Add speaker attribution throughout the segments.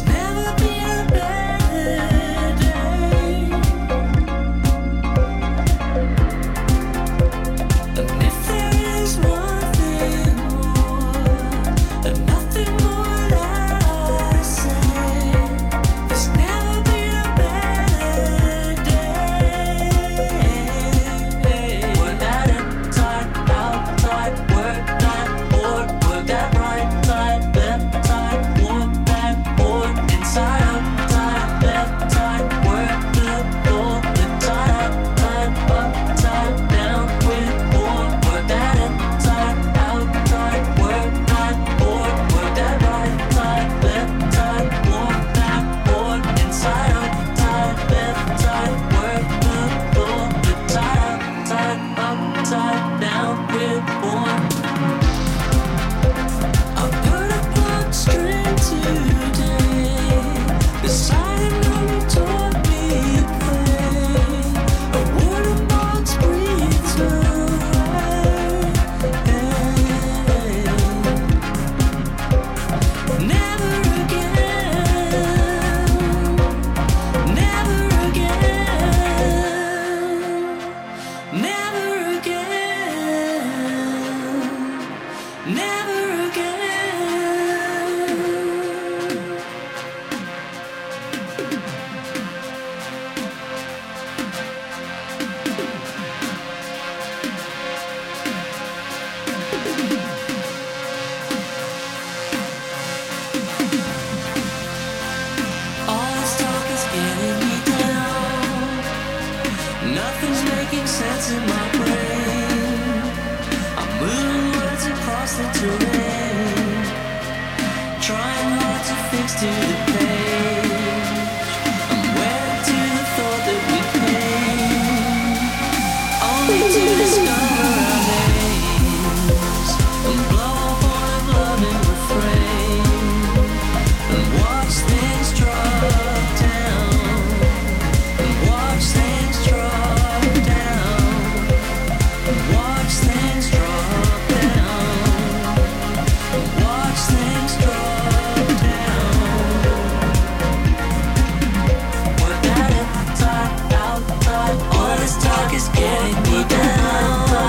Speaker 1: All this talk is getting me down.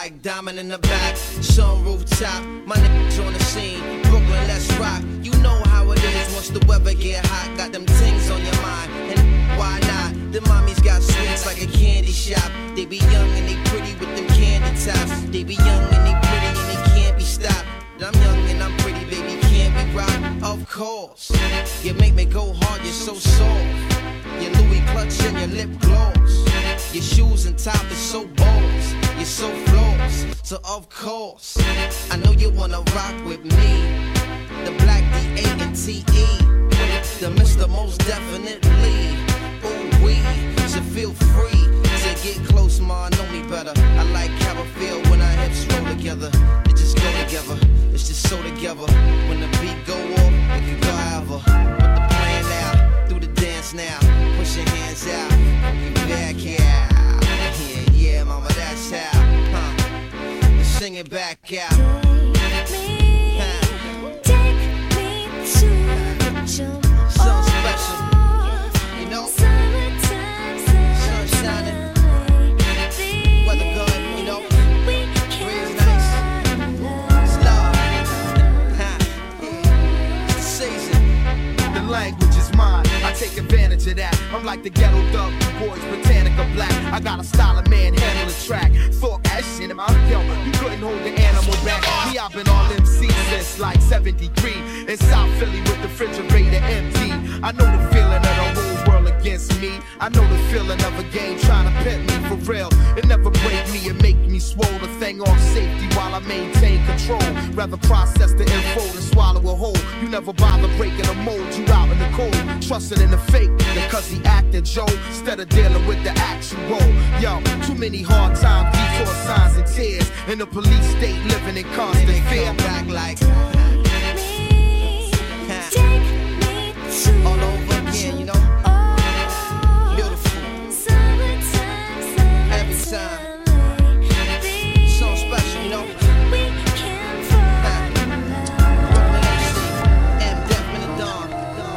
Speaker 1: like diamond in the back. Sun rooftop, my niggas on the scene. Brooklyn, let's rock. You know how it is once the weather get hot. Got them things on your mind, and why not? The mommies got sweets like a candy shop. They be young and they pretty with them candy tops. They be young and they pretty and they can't be stopped. I'm young and I'm pretty, baby, can't be rocked. Of course, you make me go hard, you're so soft. Your Louis clutch and your lip gloss. Your shoes and top is so balls. You're so floss, so of course I know you wanna rock with me. The black D-A-N-T-E, the Mr. Most Definitely. Ooh wee, so feel free to get close, ma, know me better. I like how I feel when our hips roll together. It just go together, it's just so together. When the beat go off, it can go however. Put the plan out, do the dance now. Push your hands out, you back out. Yeah, mama, that's how. Let's sing it back out.
Speaker 2: Take me to your
Speaker 1: so special, you know.
Speaker 2: Summertime,
Speaker 1: Sun shining, weather good, you know. Breeze nice, it's love. It's the season.
Speaker 3: The language is mine, I take advantage of that. I'm like the ghetto dub, you boys, Britannica black. I got a style of man, handle a track. Thought that shit in my yo, you couldn't hold the animal back. Me, I've been on MC since like 73. In South Philly with the refrigerator empty. I know the feeling of the whole world against me. I know the feeling of a game trying to pimp me for real. It never break me, it make me swole. The thing off safety while I maintain control. Rather process the info than swallow a whole. You never bother breaking a mold, you out in the cold. Trusting in the fake, because he acted Joe. Instead of dealing with the actual. Yo, too many hard times, detour signs and tears. In the police state, living in constant fear.
Speaker 1: Back like
Speaker 2: Take me to
Speaker 1: all over again, you know. Beautiful,
Speaker 2: summertime,
Speaker 1: every time. So special, you know.
Speaker 2: we can fall in love.
Speaker 1: Brooklyn MC, M. Defman and Dawn.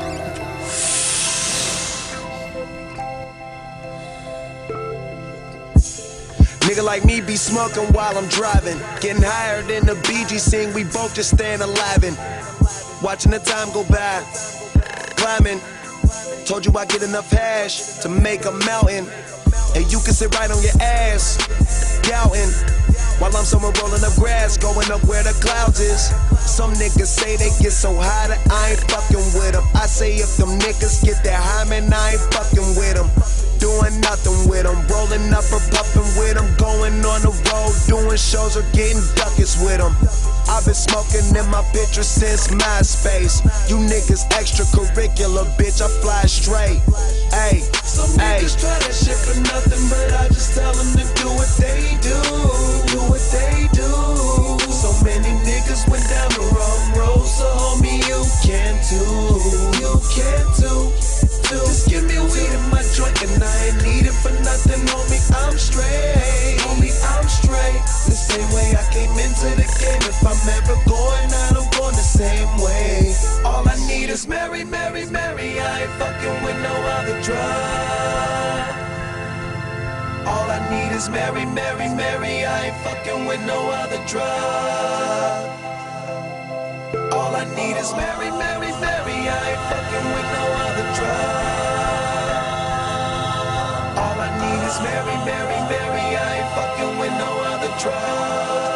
Speaker 4: Nigga like me be smoking while I'm driving. Getting higher than the BG sing, we both just staying alive and watching the time go by. Climbing, told you I get enough hash to make a mountain. And you can sit right on your ass, doubting. While I'm somewhere rolling up grass, going up where the clouds is. Some niggas say they get so high that I ain't fucking with them. I say if them niggas get that high, man, I ain't fucking with them. Doing nothing with them, rolling up or puffing with them. Going on the road, doing shows or getting duckets with them. I've been smoking in my picture since MySpace. You niggas extracurricular, bitch, I fly straight. Ayy,
Speaker 5: some niggas try that shit for nothing, but I just tell them to do what they do. Do what they do. So many niggas went down the wrong road, so homie, you can too. You can too. Just give me weed in my joint and I ain't need it for nothing, homie, I'm straight. Homie, I'm straight. The same way I came into the game. If I'm ever going out, I'm going the same way. All I need is Mary, Mary, Mary. I ain't fucking with no other drug. All I need is Mary, Mary, Mary. I ain't fucking with no other drug. All I need is Mary, Mary, Mary. I ain't fucking with no other drug. All I need is Mary, Mary, Mary. I ain't fucking with no other drug.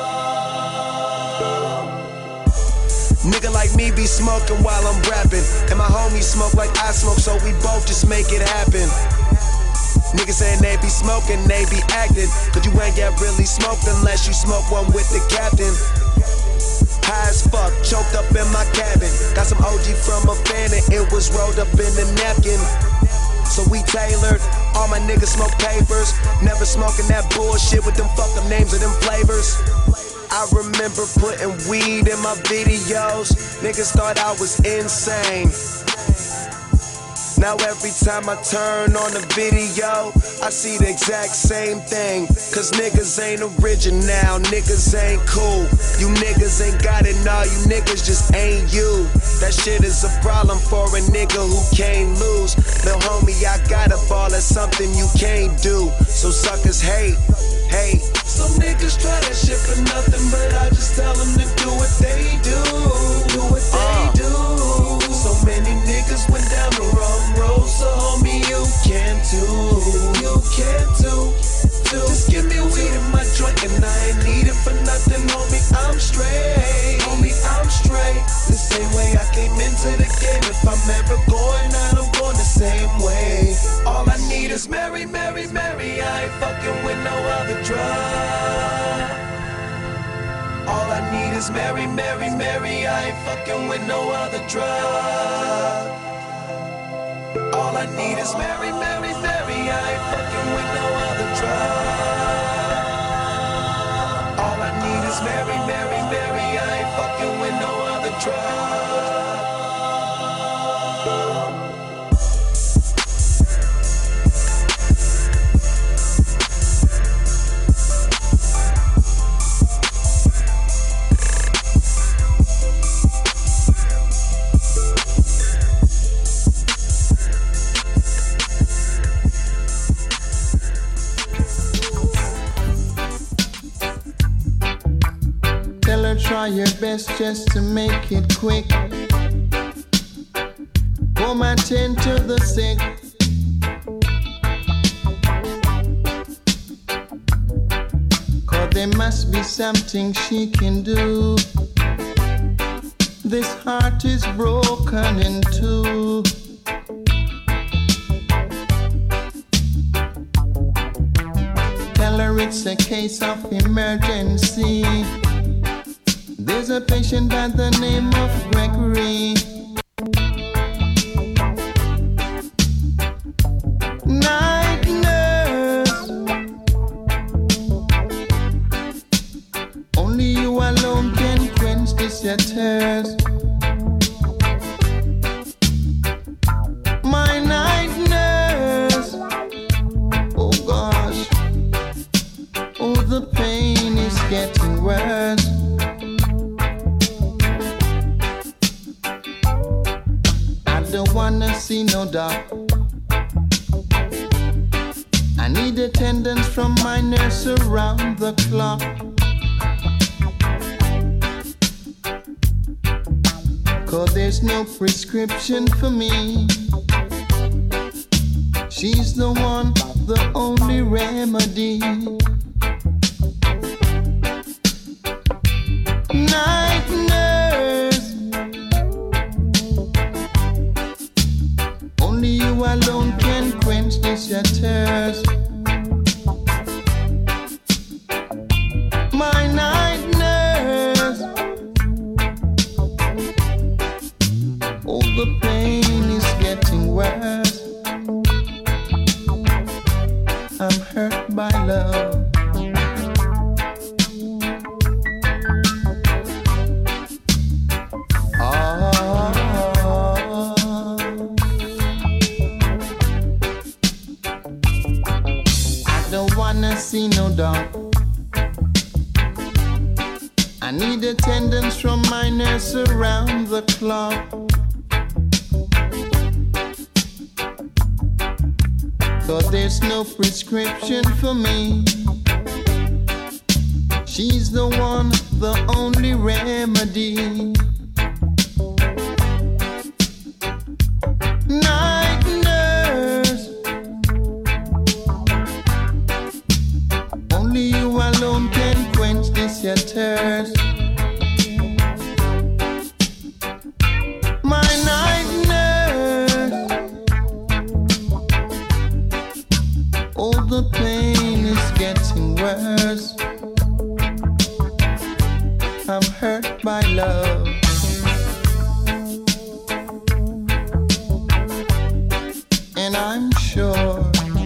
Speaker 4: nigga like me be smoking while I'm rapping. And my homies smoke like I smoke, so we both just make it happen. Niggas saying they be smoking, they be acting, but you ain't get really smoked unless you smoke one with the captain. High as fuck, choked up in my cabin. Got some OG from a fan and it was rolled up in a napkin. So we tailored, all my niggas smoke papers. Never smoking that bullshit with them fuck up names of them flavors. I remember putting weed in my videos. Niggas thought I was insane. Now every time I turn on the video, I see the exact same thing. Cause niggas ain't original, niggas ain't cool. You niggas ain't got it, nah, you niggas just ain't you. That shit is a problem for a nigga who can't lose. Lil' homie, I got a ball, that's something you can't do. So suckers hate, hate.
Speaker 5: Some niggas for nothing, but I just tell them to do what they do. Do what they do. So many niggas went down the wrong road, so homie, you can too. You can too. Just give me weed in my joint and I ain't need it for nothing, homie, I'm straight. Homie, I'm straight. The same way I came into the game. If I'm ever going out, I'm going the same way. All I need is Mary, Mary, Mary. I ain't fucking with no other drug. All I need is Mary, Mary, Mary. I ain't fucking with no other drug. All I need is Mary, Mary, Mary. I ain't fucking with no other drug. All I need is Mary, Mary, Mary. I ain't fucking with no other drug.
Speaker 6: Try your best just to make it quick. Home and tend to the sick. Cause there must be something she can do. This heart is broken in two. Tell her it's a case of emergency. There's a patient by the name of Gregory. Night nurse, only you alone can quench this your thirst. My night nurse, oh gosh, oh the pain is getting worse. Don't wanna see no doc. I need attendance from my nurse around the clock. Cause there's no prescription for me. She's the one, the only remedy. Night nurse, only you alone can quench this your thirst. My night nurse, oh the pain is getting worse. I'm hurt by love. See no doubt. I need attendance from my nurse around the clock. Cause there's no prescription for me. She's the one, the only remedy. Night nurse, only you alone can quench this your thirst. My night nurse, oh the pain is getting worse. I'm hurt by love. And I'm sure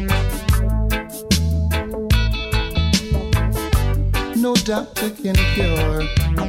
Speaker 6: no doctor can cure.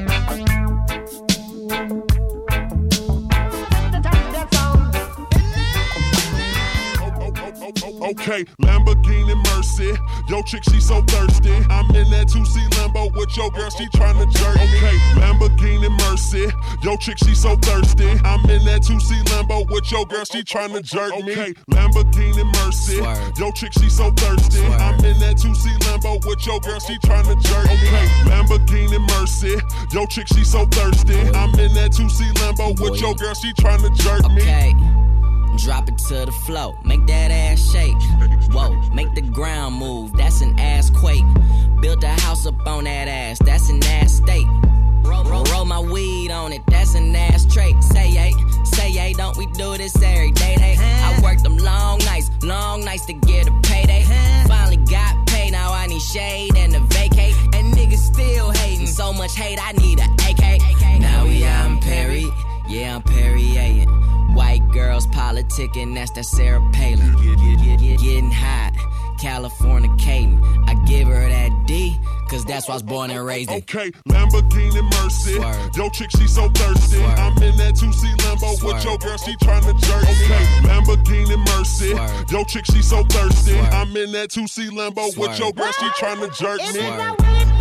Speaker 7: Okay, Lamborghini Mercy. Yo, chick, she so thirsty. I'm in that 2C Lambo with your girl, she tryna jerk me. Okay, Lamborghini Mercy. Yo, chick, she so thirsty. I'm in that 2C Lambo with your girl, she tryna jerk me. Okay, Lamborghini Mercy. Yo, chick, she so thirsty. I'm in that 2C Lambo with your girl, she tryna jerk me. Okay, Lamborghini Lamborghini Mercy. Yo chick, she so thirsty. I'm in that 2C Lambo with your girl, she tryna jerk me.
Speaker 8: Okay, drop it to the floor, make that ass shake. Whoa, make the ground move, that's an ass quake. Built a house up on that ass, that's an ass state. Roll my weed on it, that's an ass trait. Say yay, don't we do this every day? I worked them long nights to get a payday. Finally got paid, now I need shade and a vacate. And niggas still hating, so much hate, I need a AK. Now we out in Perry, yeah, I'm Perrier. White girls politicking, that's that Sarah Palin. Getting hot, Californicating. I give her that D, cause that's why I was born and raised in.
Speaker 7: Okay, Lamborghini Mercy.
Speaker 8: Swerve.
Speaker 7: Yo chick, she so thirsty.
Speaker 8: Swerve.
Speaker 7: I'm in that 2C Lambo
Speaker 8: Swerve.
Speaker 7: with your girl, she tryna jerk me. Okay, Lamborghini Mercy.
Speaker 8: Swerve.
Speaker 7: Yo chick, she so thirsty.
Speaker 8: Swerve.
Speaker 7: I'm in that 2C Lambo with
Speaker 8: Swerve.
Speaker 7: your girl, she tryna jerk me.
Speaker 8: Swerve.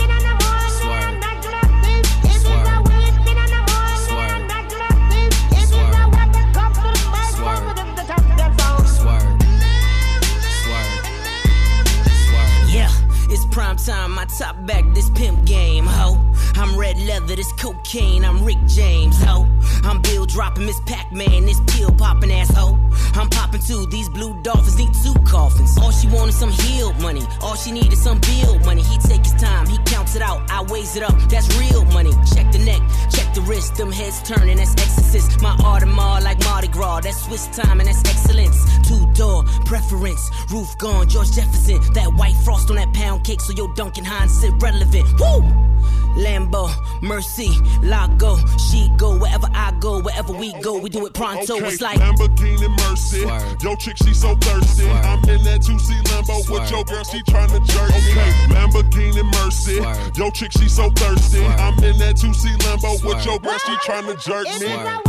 Speaker 8: It's prime time, my top back, this pimp game, ho. I'm red leather, this cocaine, I'm Rick James, ho. I'm Bill dropping, Miss Pac-Man, this pill popping asshole. I'm popping too, these blue dolphins need 2 coffins. All she want is some healed money, all she need is some bill money. He take his time, he counts it out, I weighs it up, that's real money. Check the neck, check the wrist, them heads turning, that's exorcist. My Audemars like Mardi Gras, that's Swiss time and that's excellence. 2-door preference, roof gone, George Jefferson. That white frost on that pound cake, so your Duncan Hines is irrelevant. Woo! Lambo, Mercy, Lago, she go wherever I go, wherever we go, we do it pronto.
Speaker 7: Okay,
Speaker 8: It's like
Speaker 7: Lamborghini Mercy.
Speaker 8: Swerve.
Speaker 7: Yo chick, she so thirsty.
Speaker 8: Swerve.
Speaker 7: I'm in that 2C Lambo with
Speaker 8: Swerve.
Speaker 7: your girl, she tryna jerk me. Okay, Lamborghini Mercy.
Speaker 8: Swerve.
Speaker 7: Yo chick, she so thirsty.
Speaker 8: Swerve.
Speaker 7: I'm in that 2C Lambo with
Speaker 8: Swerve.
Speaker 7: your girl, she tryna jerk me.
Speaker 8: Swerve.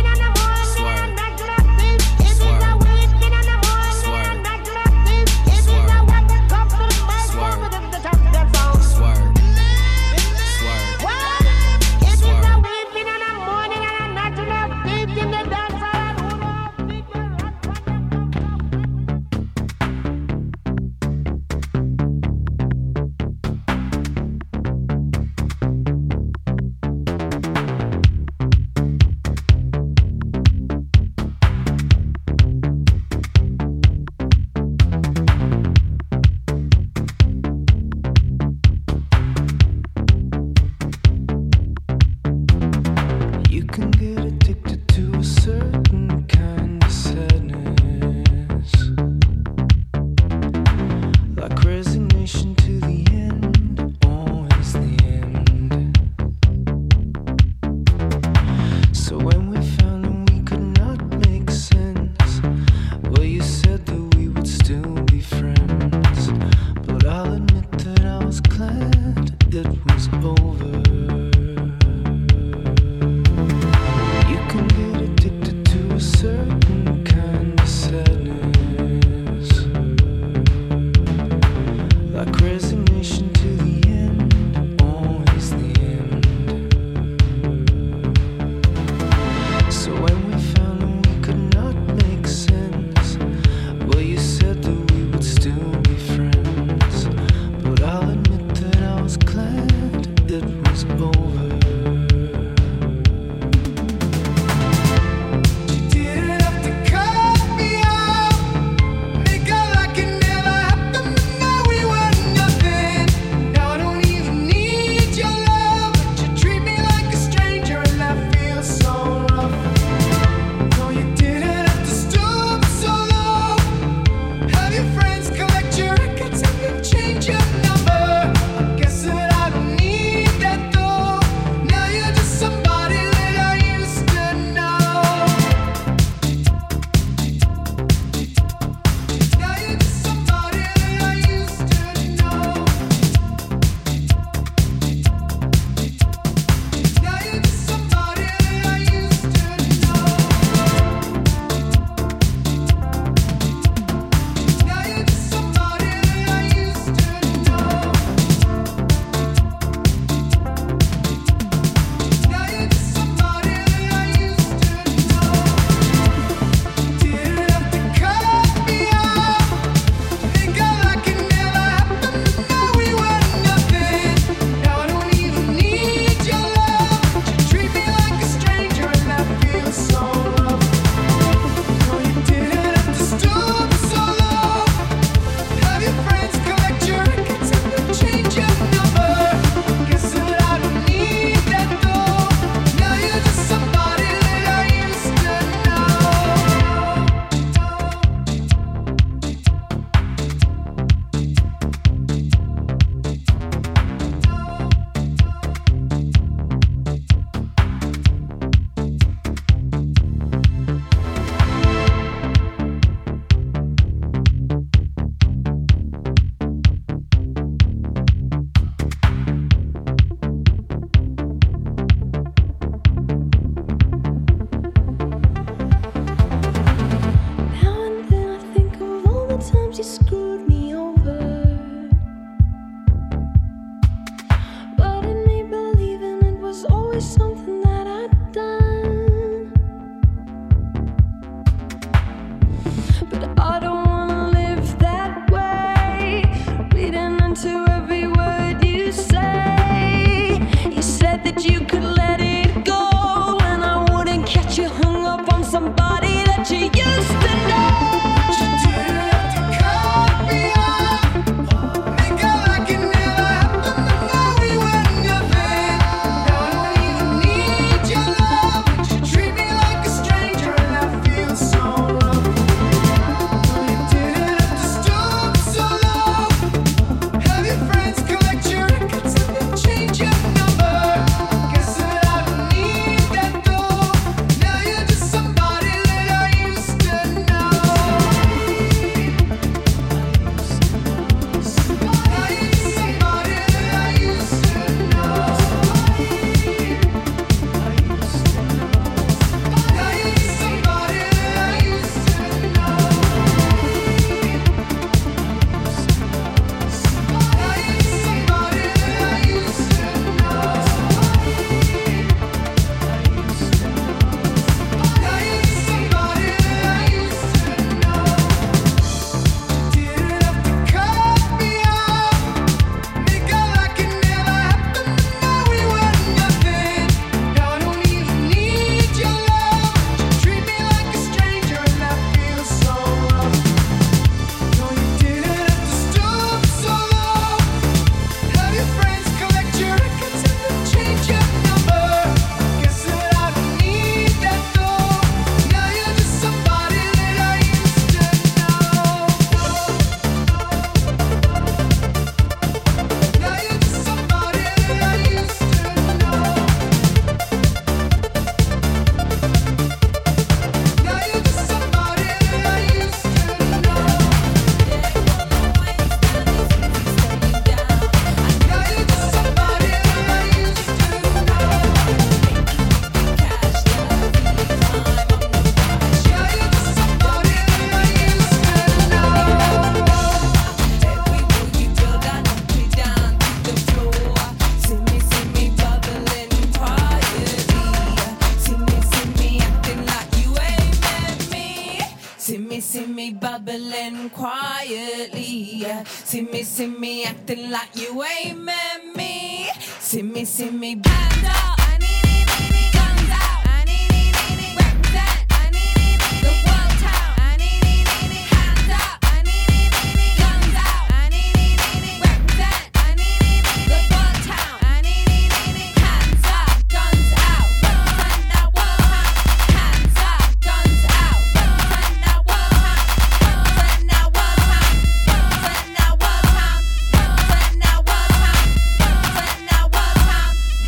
Speaker 5: You can get addicted to a certain kind of sadness, like resignation to the end, always the end. So when we found that we could not make sense, well, you said that we would still be friends, but I'll admit that I was glad it was over. You can get addicted to a certain kind of sadness, like resignation to the end, always the end. So when we found that we could not make sense, well, you said that we would still be friends, but I'll admit that I was glad it was over.
Speaker 9: bubbling quietly. See me acting like you ain't met me. See me, band up. Guns out. Represent. The world town. Hands up. Guns out. Represent. The world town. Hands up. Guns out. Represent that world town. Hands up. Guns out. Represent that world town. Represent that world town. Represent that world town. Represent that world town. Represent that world town.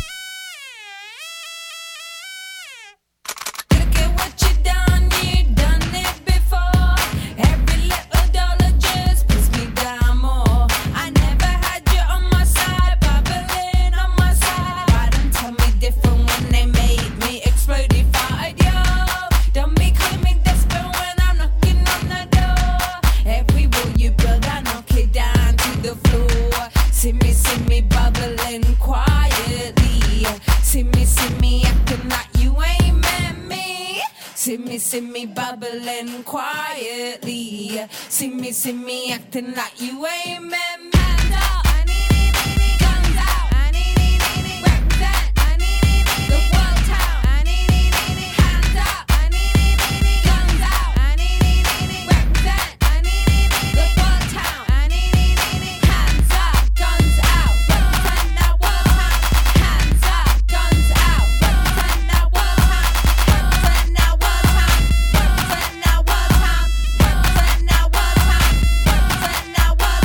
Speaker 9: Look at what you done it before. Every little dollar just puts me down more. I never had you on my side, bubbling on my side. Why don't tell me different when they made me explodified, yo? Don't be calling me desperate when I'm knocking on the door. Every wall you build, I knock it down to the floor. See me bubbling quietly. See me acting like you ain't met me. See me bubbling quietly. See me acting like you ain't met me. Hands up. Guns out. Represent. The world town. Hands up. Guns out. Represent. The world town. Hands up. Guns out. Represent that world town. Hands up. Guns out. Represent that world town. Represent that world town. Represent that world town. Represent that world town. Represent that world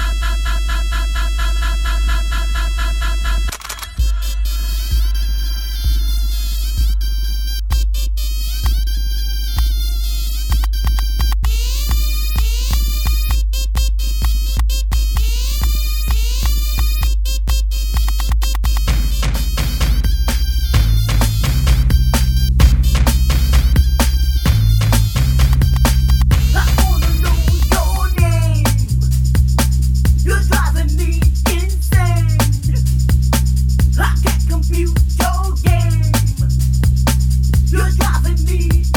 Speaker 10: You're driving me insane. I can't compute your game. You're driving me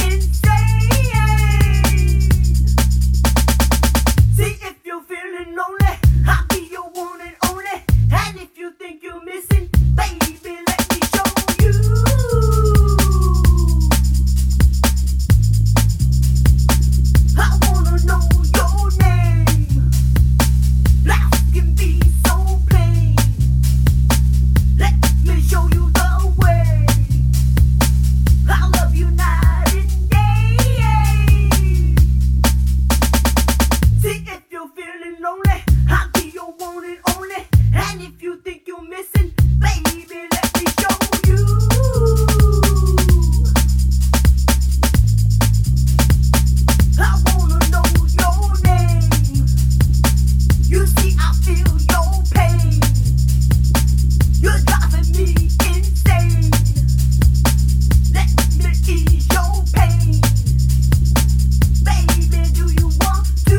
Speaker 10: insane. See, if you're feeling lonely, I'll be your one and only. And if you think you're missing, baby, let me show you. I wanna know your name. Life can be so plain. Let me show you the way. I love you night and day. See, if you're feeling lonely, I'll be your one and only. And if you think you're missing, baby, let me show you. I wanna know your name. You see, I feel your pain. You're driving me insane. Let me ease your pain. Baby, do you want to?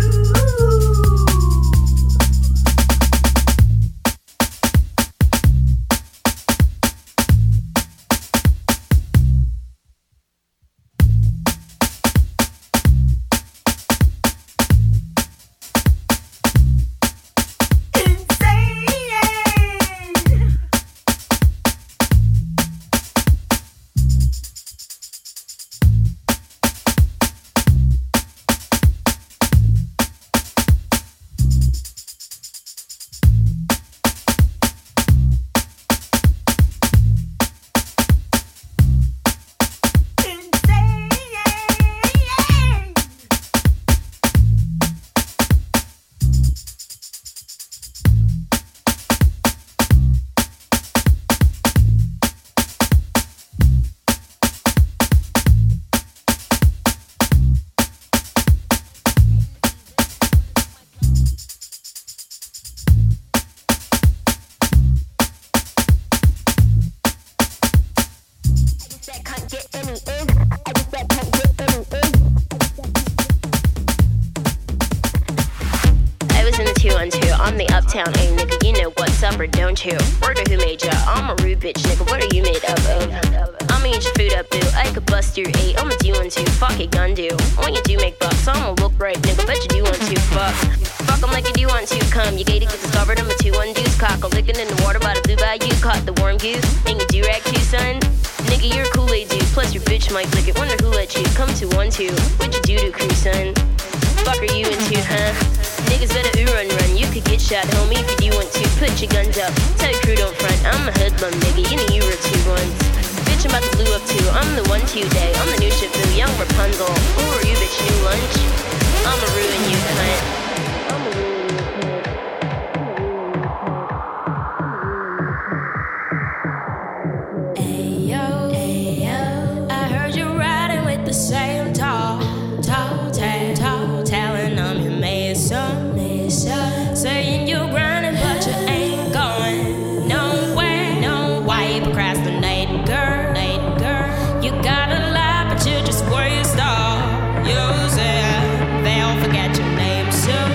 Speaker 11: I'm the uptown A nigga, you know what's up or don't you? Word of who made ya? I'm a rude bitch nigga, what are you made up of? I'ma eat your food up, boo, I could bust your eight, I'ma do want to. Fuck it, gun do. When you do make bucks, I'ma look right, nigga. Bet you do want to. Fuck 'em like you do want to. Come, you gated, get discovered. I'm a 2-1 deuce. Cock a licking in the water by the blue bayou. Caught the warm goose. And you do rag too, son. Nigga, you're a Kool-Aid dude. Plus your bitch might lick it. Wonder who let you come to 1-2. What you do to crew, son? Fuck are you into, huh? Niggas better run. You could get shot, homie, if you do want to. Put your guns up. Tell your crew don't front. I'm a hoodlum, nigga. You know you were 2-1s. Bitch, I'm about to blue up too. I'm the 1-2 day. I'm the new ship boo, young Rapunzel. Who are you, bitch? New lunch? I'ma ruin you, cunt. I'ma ruin you,
Speaker 9: Ayo, I heard you riding with the same tall talent. I'm your mason. Saying you're grinding, but you ain't going nowhere. No, why you procrastinating, girl? You gotta lie, but you just waste all yourself. They'll forget your name soon.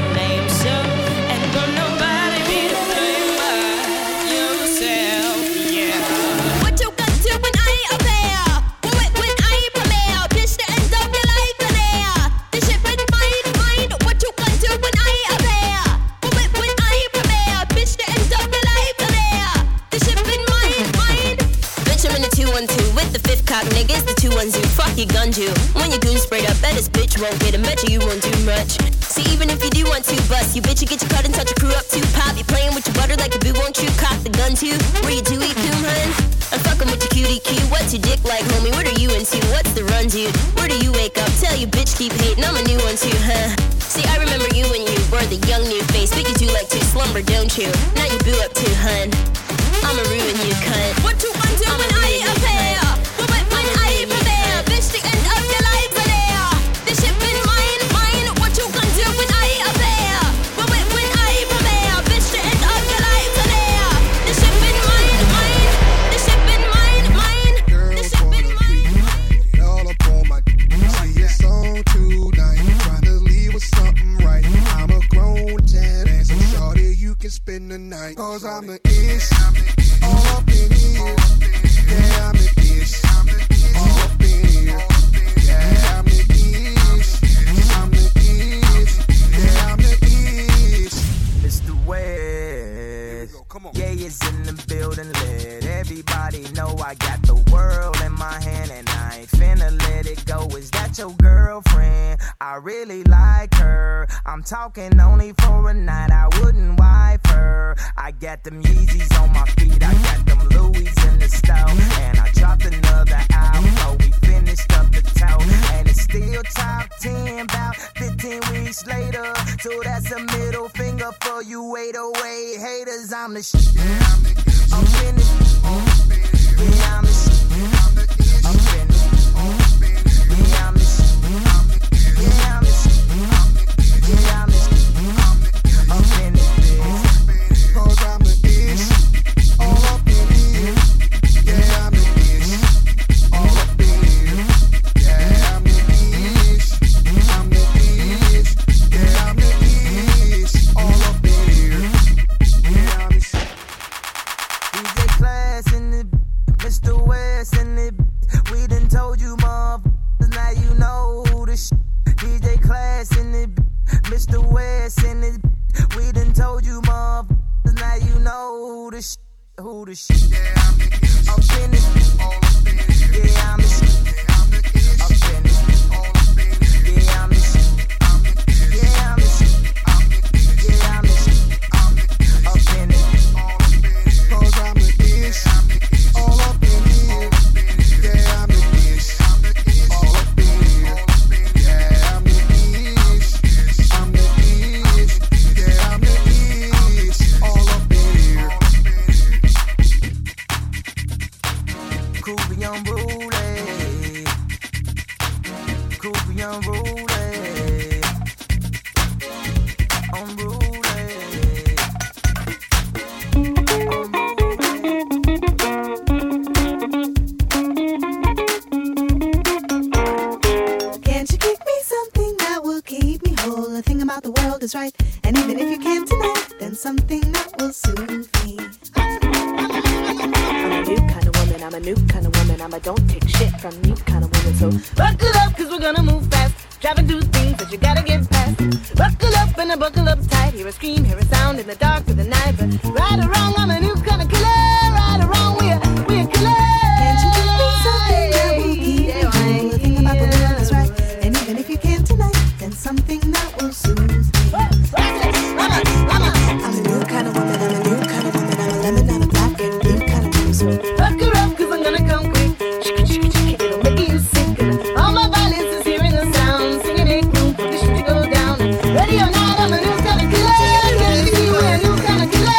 Speaker 9: And don't nobody be the same but yourself, yeah. What you gonna do when I ain't up there? When I ain't premier? Bitch, the end of your life in there. This shit been mine. What you gonna do when I ain't up there? When I ain't premier? Bitch, the end of your life in there. This shit been mine. Bitch, I'm in the 2-1-2 with the fifth cock niggas, the 2-1-2. Fuck your gun you. When your goon sprayed up, bet this bitch won't get him. Bet you won't do much. See, even if you do want to bust, you bitch, you get your cut and touch your crew up too. Pop, you playing with your butter like a boo, won't you? Cock the gun too. Where you do eat coon, hun? I'm fucking with your cutie cue. What's your dick like, homie? What are you into? What's the run, dude? Where do you wake up? Tell your bitch keep hating. I'm a new one too, huh? See, I remember you when you were the young new face, but you do like to slumber, don't you? Now you boo up too, hun. I'ma ruin you, cunt. What you gonna do when I ain't up here? When I ain't prepare? Bitch, the end of your life are there. This shit been mine. What you gonna do when I ain't up here? When I ain't prepare? Bitch, the end of your life are there. This shit been mine. This shit been mine. This shit been mine.
Speaker 12: All up on my see it's on tonight. Trying to leave with something right. I'm a grown 10 and so shorty you can spend the night. Cause I'm the ish. All up in here. Yeah, I'm the ish. All up in here. Yeah, I'm the ish. I'm the ish. Yeah, I'm the ish.
Speaker 13: Mr. West, yeah, it's in the building. Let everybody know I got the world in my hand and I ain't finna let it go. Is that your girlfriend? I really like her. I'm talking only for a night. I wouldn't wife her. I got them Yeezys on my feet. I got them Louis in the stove. And I dropped another album. So we finished up the toe. And it's still top 10 about 15 weeks later. So that's a middle finger for you 808 haters. I'm the shit. I'm finished. Yeah, I'm the shit. I'm finished. Yeah, I'm the shit. Yeah, I'm the shit. Yeah, I'm the shit. I'm finished.
Speaker 12: Cause I'm the ish. All up in here. Yeah, I'm the ish. All up in here. Yeah, I'm the ish. I'm the ish. Yeah, I'm the ish. All up in here. Yeah, I'm the shit.
Speaker 13: DJ Class in the Mr. West in the we done told you motherfuckers, now you know who the shit. DJ Class in the Mr. West in the we done told you motherfuckers, now you know who the shit. Who the shit?
Speaker 12: Yeah, I'm the ish.
Speaker 13: I'm finished.
Speaker 12: All up in here.
Speaker 13: Yeah, I'm the shit.
Speaker 12: Yeah, I'm the ish.
Speaker 13: I'm finished.
Speaker 12: All up in here.
Speaker 13: Yeah, I'm the shit.
Speaker 12: I'm the ish.
Speaker 13: Yeah, I'm the shit.
Speaker 12: I'm the ish.
Speaker 13: Yeah, I'm the shit.
Speaker 12: I'm the ish.
Speaker 13: I'm finished.
Speaker 12: All up in here. Cause I'm the ish. All up in here. Yeah, I'm the ish. All up in here. Yeah, I'm the ish. I'm the ish. Yeah, I'm the ish. All up in here.
Speaker 13: Cool unruly. Cool unruly. Unruly.
Speaker 14: Can't you give me something that will keep me whole? The thing about the world is right, and even if you can't tonight, then something that will soothe me. I'm a new kind of woman.
Speaker 15: I'm a new kind of woman. I'm a don't take shit from you kind of woman. So buckle up, cause we're gonna move fast. Driving through things that you gotta get past. Buckle up and I buckle up tight. Hear a scream, hear a sound in the dark of the night. But right or wrong, I'm a new kind of killer. Right or wrong, we're killer.
Speaker 14: Can't you give me something that will keep me whole? The thing about the world is right. And even if you can't tonight, then something that will soothe me. I'm a new kind of woman. I'm a new kind of woman. I'm a lemon, I'm a black and blue kind of woman. So
Speaker 15: buckle up, cause I'm gonna come quick. It'll make you sick. All my violence is hearing the sound. Singing it, boom, this shit to go down. Ready or not, I'm a new kind of killer. Gonna see you a new kind of killer.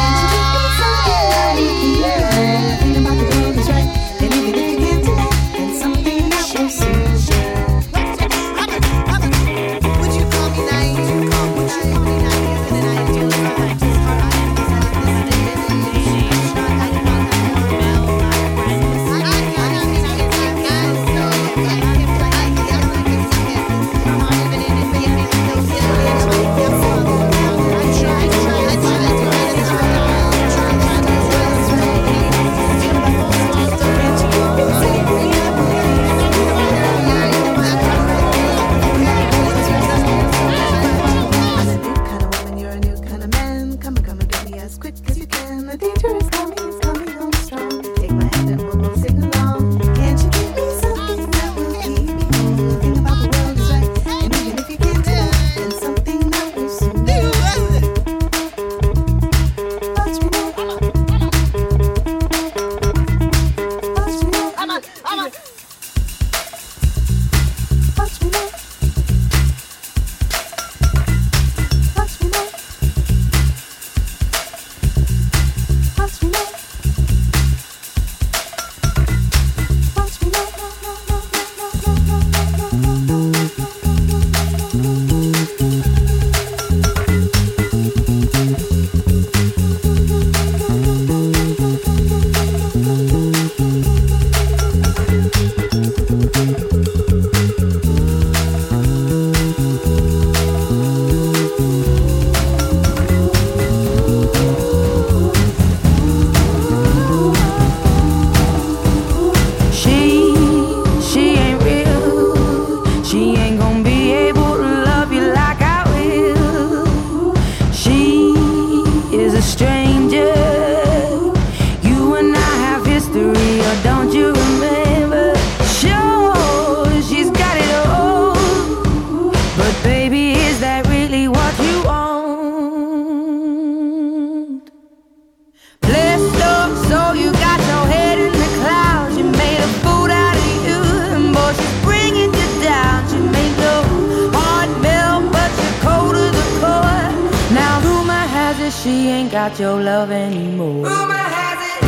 Speaker 16: She ain't got your love anymore. Rumor has it.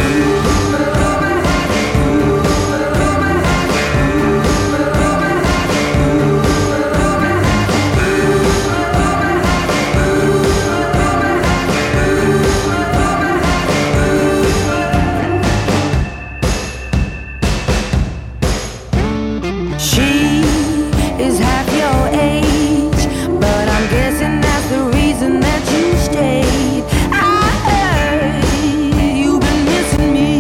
Speaker 16: She is half your age, but I'm guessing that's the reason that you stayed. I heard you've been missing me.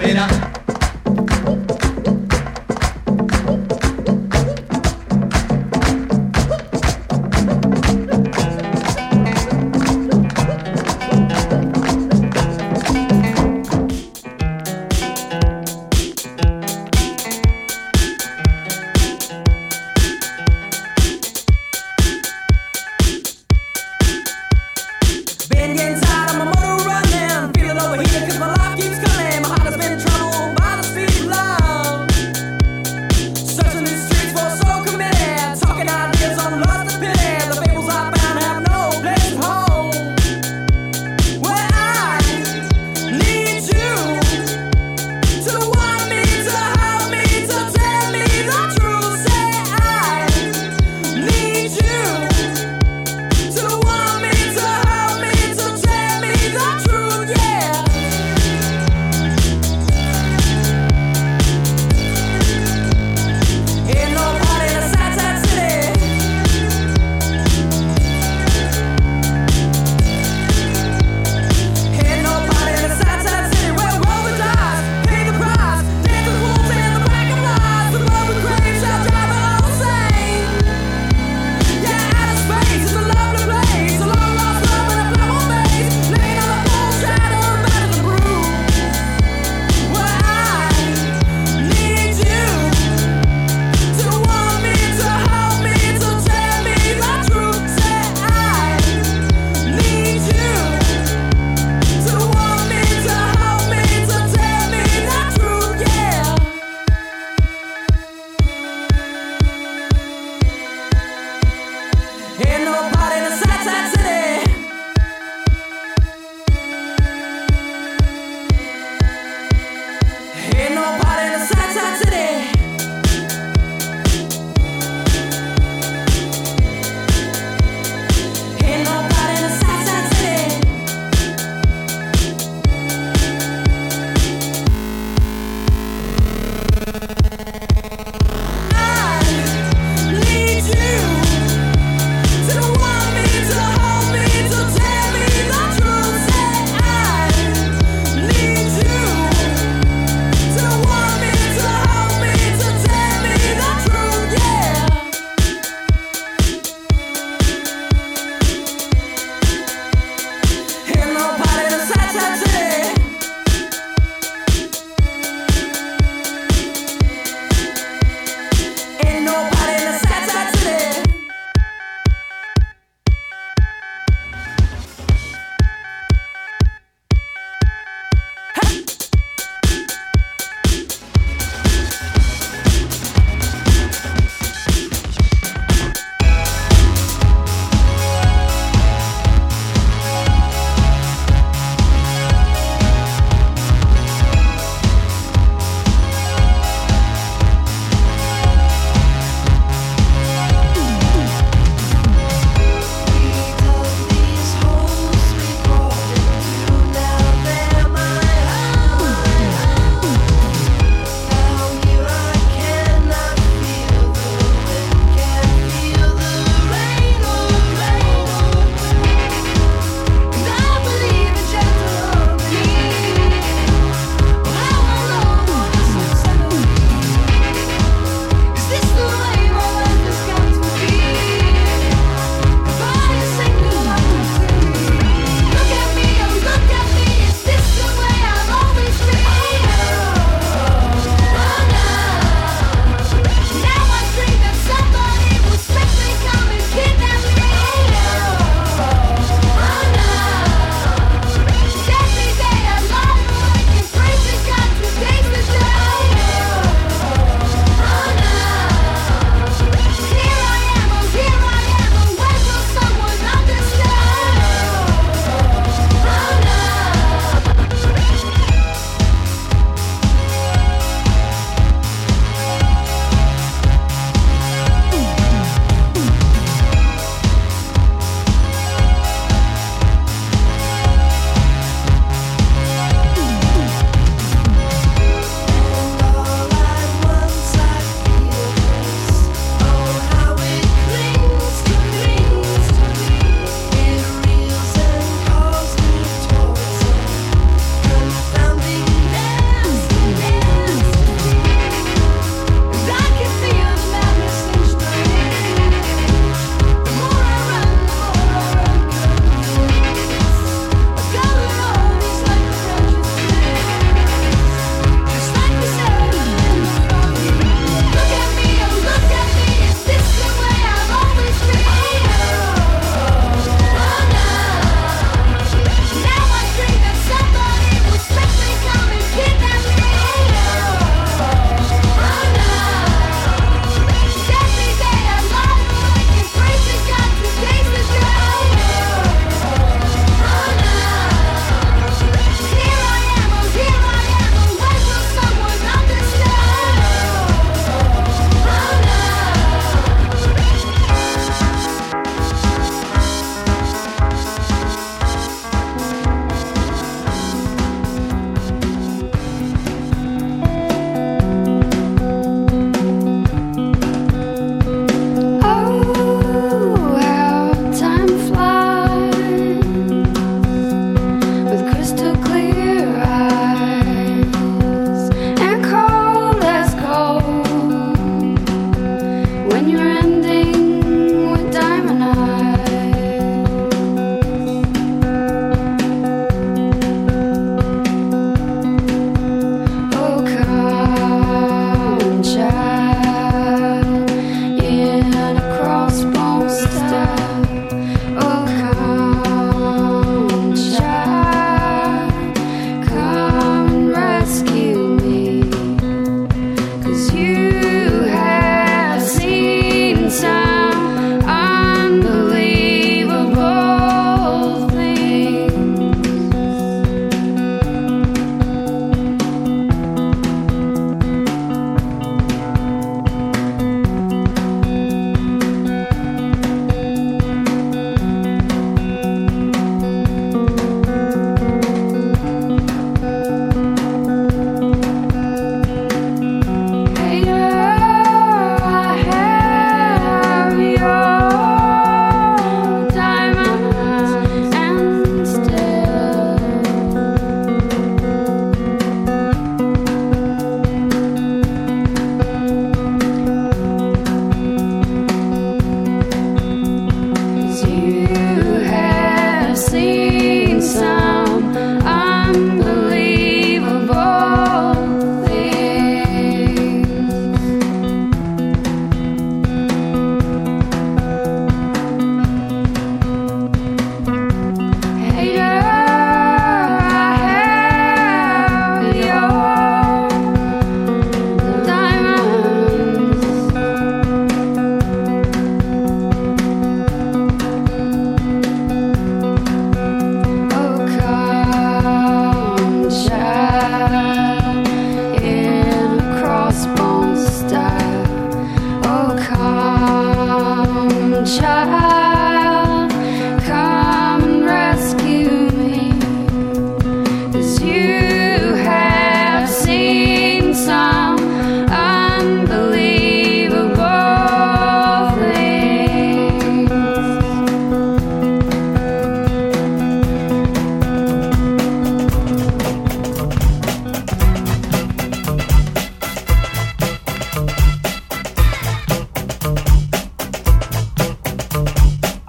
Speaker 17: Been getting tired of my motor running. Feeling overheated 'cause my life keeps coming. My heart has been in trouble.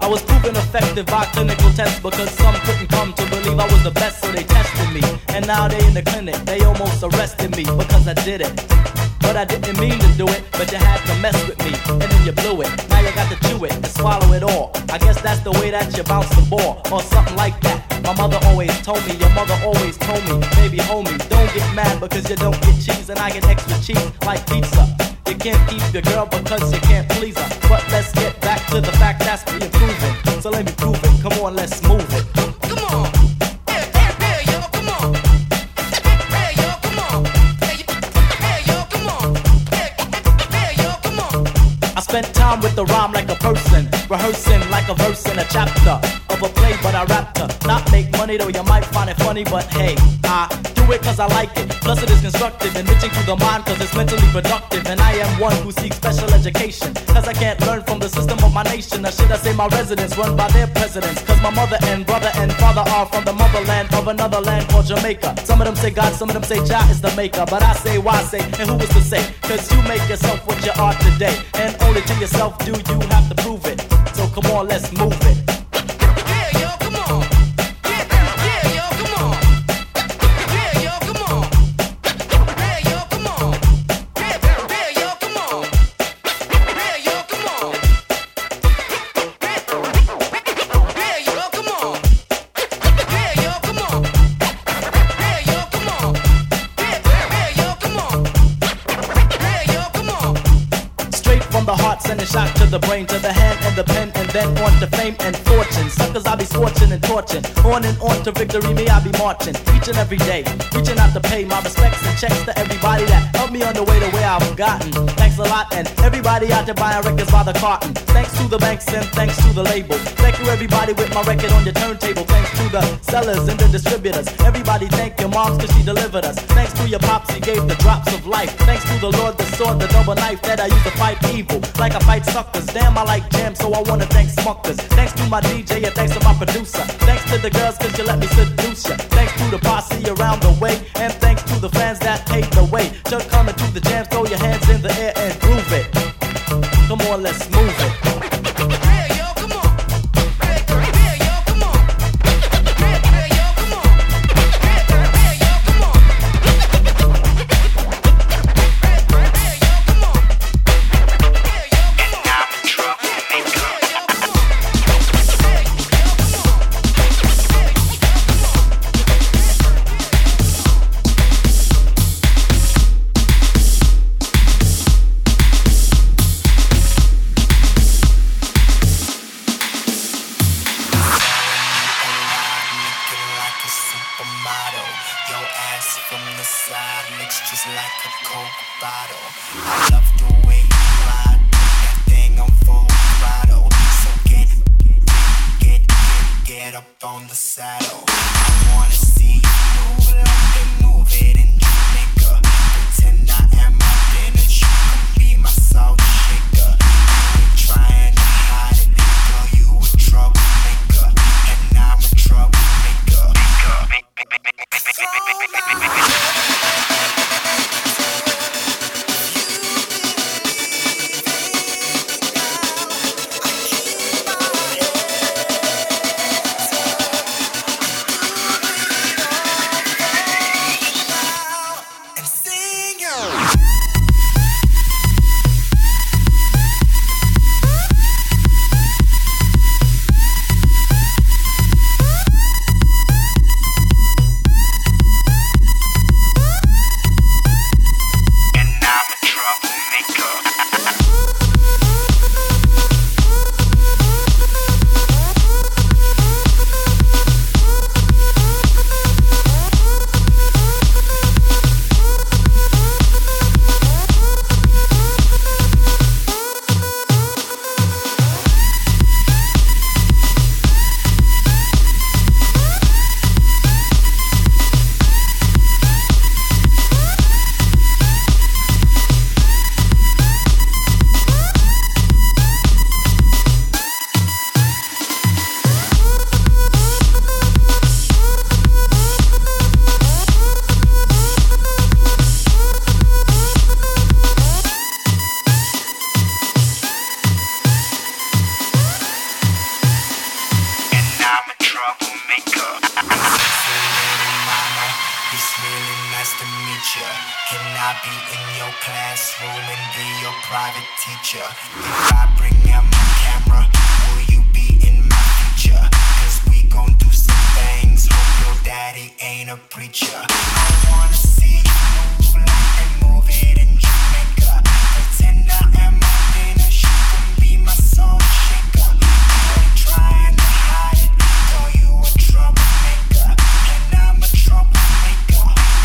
Speaker 17: I was proven effective by clinical tests because some couldn't come to believe I was the best, so they tested me. And now they in the clinic, they almost arrested me because I did it. But I didn't mean to do it, but you had to mess with me, and then you blew it. Now you got to chew it and swallow it all. I guess that's the way that you bounce the ball, or something like that. My mother always told me, your mother always told me, baby homie, don't get mad because you don't get cheese, and I get extra cheese like pizza. You can't keep your girl because you can't please her. But let's get back to the fact that's we improving. So let me prove it, come on, let's move it. Come on. I spent time with the rhyme like a person, rehearsing like a verse in a chapter of a play, but I rapped her. Not make money though, you might find it funny, but hey, I do it cause I like it. Plus it is constructive, enriching to the mind cause it's mentally productive. And I am one who seeks special education, cause I can't learn from the system of my nation. Or should I say my residents run by their presidents, cause my mother and brother and father are from the motherland of another land called Jamaica. Some of them say God, some of them say Jah is the maker, but I say why say, and who is to say? Cause you make yourself what you are today, and only to yourself do you have to prove it. So come on, let's move it. Yeah, yo, come on. Yeah, yo, come on. Yeah, yo, come on. Yeah, yo, come on. Yeah, yo, come on. Yeah, yo, come on. Yeah, yo, come on. Yeah, yo, come on. Yeah, yo, come on. Yeah, yo, come on. Yeah, yo, come on. Straight from the heart, send a shot to the brain, to the hand and the pen, and then on to fame and fortune. Suckers I be scorching and torching, on and on to victory, me I be marching, each and every day, reaching out to pay my respects and checks to everybody that helped me on the way to where I've gotten. Thanks a lot, and everybody out there buying records by the carton. Thanks to the banks and thanks to the label. Thank you everybody with my record on your turntable. Thanks to the sellers and the distributors. Everybody thank your moms cause she delivered us. Thanks to your pops, he gave the drops of life. Thanks to the Lord, the sword, the double knife that I use to fight evil, like I fight suckers. Damn, I like jam, so I wanna thank Smuckers. Thanks to my DJ and thanks to my producer. Thanks to the girls cause you let me seduce ya. Thanks to the posse around the way, and thanks to the fans that paved the way. Just coming to the jam, throw your hands in the air and groove it. Come on, let's move it.
Speaker 13: I be in your classroom and be your private teacher? If I bring out my camera, will you be in my future? Cause we gon' do some things, hope your daddy ain't a preacher. I wanna see you move like they move it in Jamaica. Pretend I am my dinner, she can be my soul shaker. I ain't trying to hide it, call you a troublemaker. And I'm a troublemaker.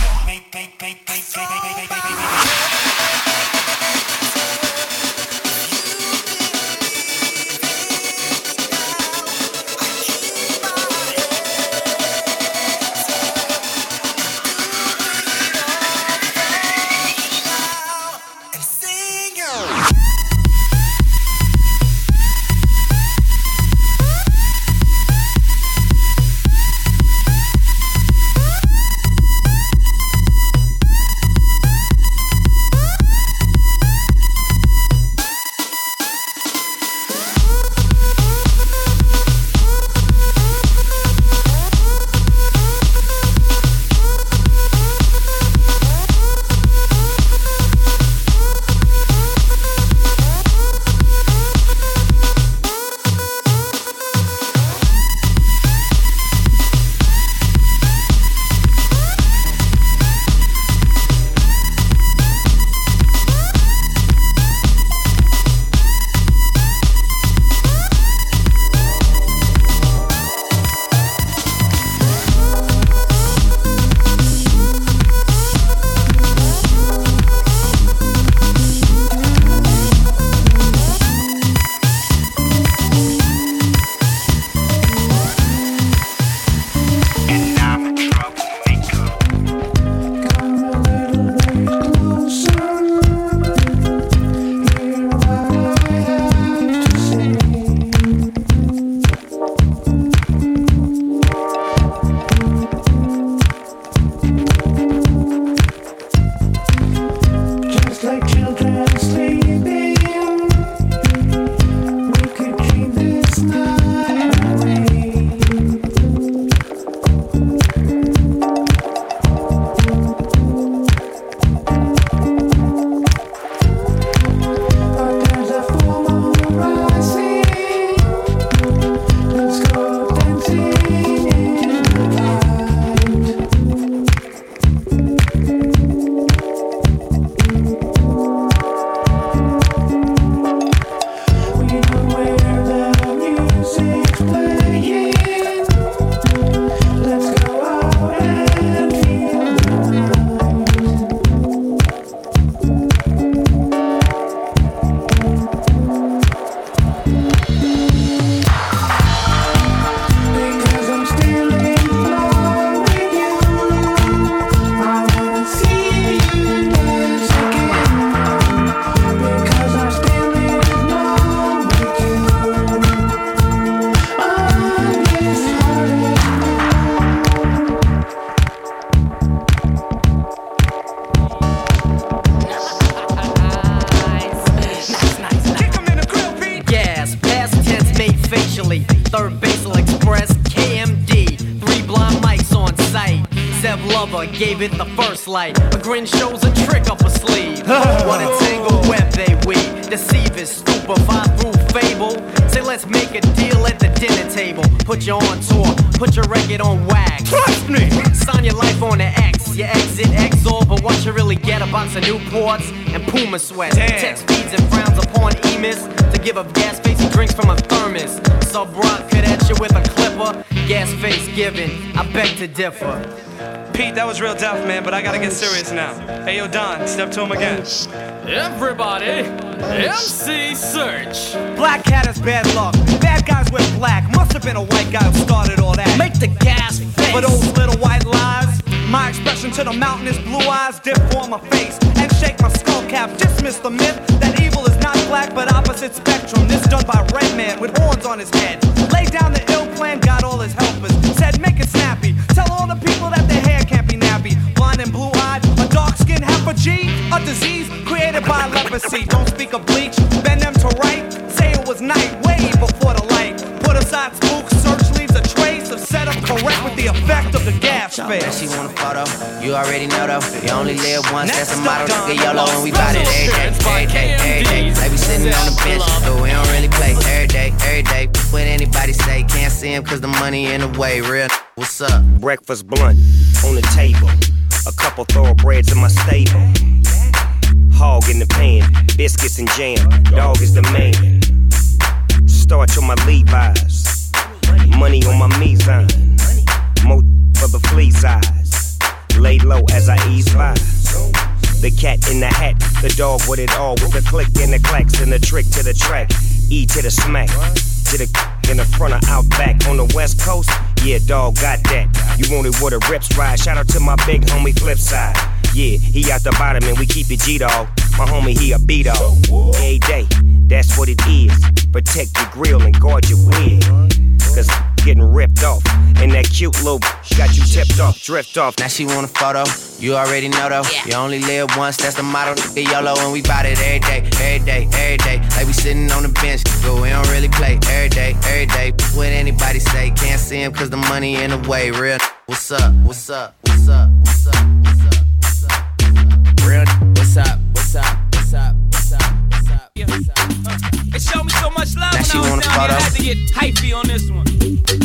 Speaker 18: Gave it the first light. A grin shows a trick up a sleeve. What a tangled web they weave. Deceivers, stupefy through fable. Say let's make a deal at the dinner table. Put you on tour, put your record on wax. Trust me! Sign your life on the X. You exit exor, but what you really get a box of Newports and Puma sweats. Text feeds and frowns upon emis to give up gas face and drinks from a thermos. Sub rock could at you with a clipper. Gas face given, I beg to differ.
Speaker 19: Pete, that was real deaf, man, but I gotta get serious now. Hey, yo, Don, step to him again.
Speaker 20: Everybody, MC Search.
Speaker 21: Black cat has bad luck. Bad guys wear black. Must have been a white guy who started all that.
Speaker 18: Make the gas face.
Speaker 21: For those little white lies, my expression to the mountain is blue eyes dip for my face and shake my skull cap. Dismiss the myth that evil is not black but opposite spectrum. This done by red man with horns on his head. Lay down the ill plan, got all his helpers. Said make it snappy. Tell all the people that their hair can't be nappy. Blind and blue-eyed, a dark skin, half a G. A disease created by leprosy. Don't speak of bleach, bend them to right. Say it was night, way before the light. Put aside spooks, search leaves a trace of setup correct with the effect of the gas face. face.
Speaker 1: Now she want a photo, you already know though. You only live once, that's a motto, nigga YOLO. And we bout it every day. Like we sitting on the bench, but we don't really play every day. What anybody say, can't see him cause the money in the way. Real, what's up?
Speaker 3: Breakfast blunt on the table, a couple thoroughbreds in my stable. Hog in the pan, biscuits and jam, dog is the man. Starch on my Levi's, money on my Mizan. More for the flea's eyes, lay low as I ease by. The cat in the hat, the dog with it all, with the click and the clacks and the trick to the track. E to the smack, to the in the front or out back. On the west coast, yeah, dog got that. You want it with a rips ride, shout out to my big homie Flipside. Yeah, he out the bottom and we keep it G-Dog. My homie, he a B-Dog. Every day, that's what it is. Protect your grill and guard your wig. Cause getting ripped off, and that cute little got you tipped off, drift off.
Speaker 1: Now she want a photo, you already know though. You only live once, that's the motto, nigga YOLO. And we bout it every day. Like we sitting on the bench, but we don't really play every day. What anybody say, can't see him cause the money in the way. Real, what's up? Real, what's up?
Speaker 22: It showed me so much love
Speaker 1: Now
Speaker 22: when
Speaker 1: she
Speaker 22: I was
Speaker 1: want a
Speaker 22: down here. I
Speaker 1: photo.
Speaker 22: had to get hypey on this one.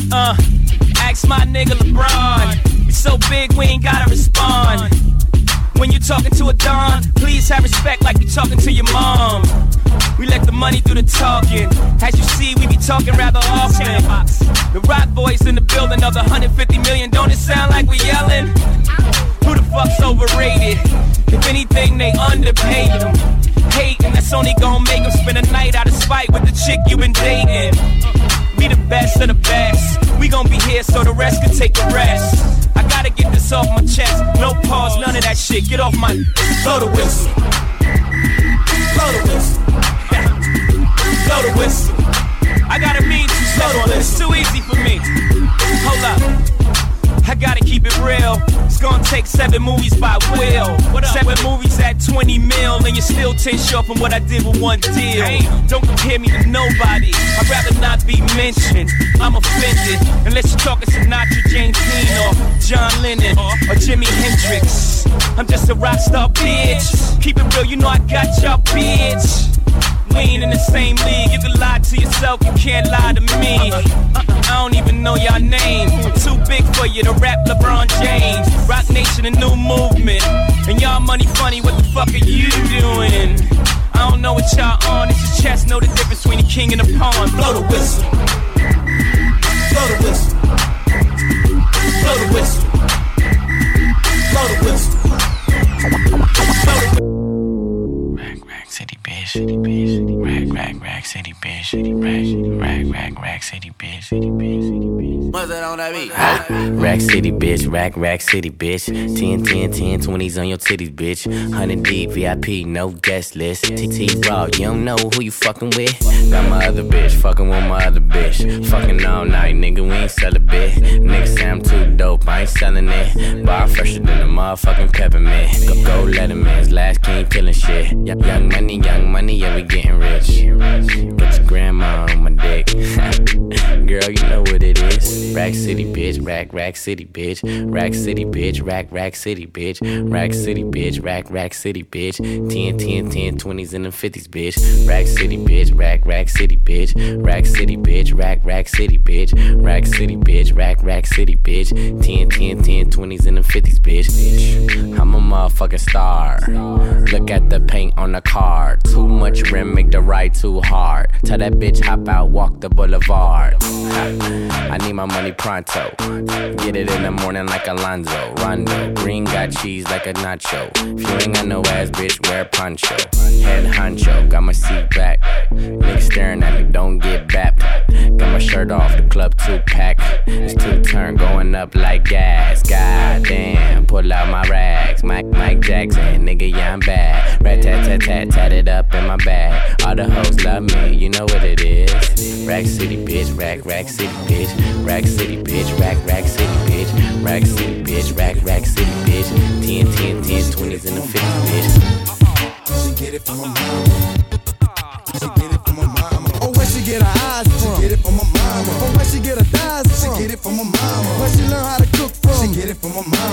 Speaker 22: Ask my nigga LeBron. It's so big we ain't gotta respond. When you talking to a Don, please have respect like you talking to your mom. We let the money do the talking. As you see, we be talking rather often. The Rock Boys in the building of the 150 million. Don't it sound like we yelling? Who the fuck's overrated? If anything, they underpaid them. Hating, that's only gon' make them spend a night out of spite with the chick you been dating. We the best of the best. We gon' be here so the rest can take a rest. I gotta get this off my chest. No pause, none of that shit. Get off my. Blow the whistle. Blow the whistle. Blow the whistle. I gotta mean to slow the whistle. It's too easy for me. Hold up. I gotta keep it real. It's gonna take 7 movies by Will. 7 movies at 20 mil, and you're still 10 short from what I did with one deal. Don't compare me to nobody. I'd rather not be mentioned. I'm offended unless you're talking Sinatra, James Dean, or John Lennon, or Jimi Hendrix. I'm just a rock star, bitch. Keep it real, you know I got y'all, bitch. We ain't in the same league. You can lie to yourself, you can't lie to me. I don't even know y'all name. I'm too big for you to rap LeBron James. Rock Nation, a new movement. And y'all money funny, what the fuck are you doing? I don't know what y'all on. It's just chess, know the difference between the king and the pawn. Blow the whistle. Blow the whistle. Blow the whistle. Blow the whistle. Blow the whistle.
Speaker 23: City bitch, rack city bitch, rack city bitch.
Speaker 1: What's that on that beat?
Speaker 23: Rack city bitch, rack city bitch. 10, 20s on your titties, bitch. 100 deep, VIP, no guest list. TT Raw, you don't know who you fucking with. Got my other bitch, fucking with my other bitch. Fucking all night, nigga, we ain't sell a bit. Nigga say I'm too dope, I ain't selling it. Bar fresher than a motherfucking peppermint. Go Letterman's last king killing shit. Young money, yeah, we getting rich. Get your grandma on my dick. Girl, you know what it is. Rack City, bitch, rack city, bitch. Rack City, bitch, rack city, bitch. Rack City, bitch, rack city, bitch. 10, 20s and the 50s, bitch. Rack City, bitch, rack city, bitch. Rack City, bitch, rack city, bitch. Rack City, bitch, rack city, bitch. 10, 20s and the 50s, bitch. I'm a motherfucking star. Look at the paint on the car. Too much rim, make the ride too hard. Tell that bitch hop out, walk the boulevard. I need my money pronto. Get it in the morning like Alonzo. Rondo, green got cheese like a nacho. If you ain't got no ass, bitch, wear a poncho. Head honcho, got my seat back. Niggas staring at me, don't get bapped. Got my shirt off, the club 2-pack. It's 2-turn, going up like gas. Goddamn, pull out my rags. Mike Jackson, nigga, yeah, I'm bad. Rat-tat-tat-tat, tat it up in my bag. All the hoes love me, you know what it is. Rack City, bitch, rack city, bitch. Rack City, bitch, rack city, bitch. Rack City, bitch, rack city, bitch. 10, 20s and the 50s, bitch.
Speaker 12: She get it from my mama. She get it from my mama. Oh, where she get her eyes from? She get it from my mama. Oh, where she get her thighs from? She get it from my mama. Where she learn how to cook from? She get it from my mama.